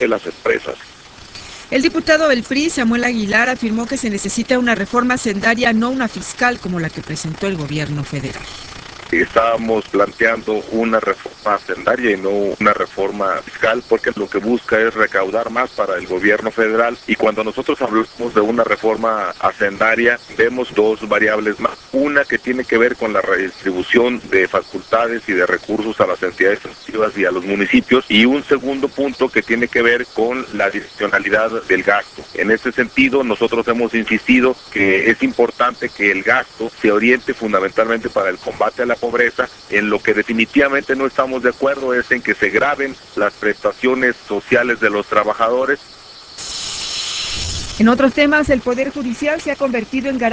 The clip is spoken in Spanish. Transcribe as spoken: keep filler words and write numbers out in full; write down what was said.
de las empresas. El diputado del P R I, Samuel Aguilar, afirmó que se necesita una reforma hacendaria, no una fiscal como la que presentó el gobierno federal. Estábamos planteando una reforma hacendaria y no una reforma fiscal, porque lo que busca es recaudar más para el gobierno federal, y cuando nosotros hablamos de una reforma hacendaria vemos dos variables más. Una que tiene que ver con la redistribución de facultades y de recursos a las entidades federativas y a los municipios, y un segundo punto que tiene que ver con la direccionalidad del gasto. En ese sentido, nosotros hemos insistido que es importante que el gasto se oriente fundamentalmente para el combate a la pobreza. En lo que definitivamente no estamos de acuerdo es en que se graven las prestaciones sociales de los trabajadores. En otros temas, el Poder Judicial se ha convertido en garante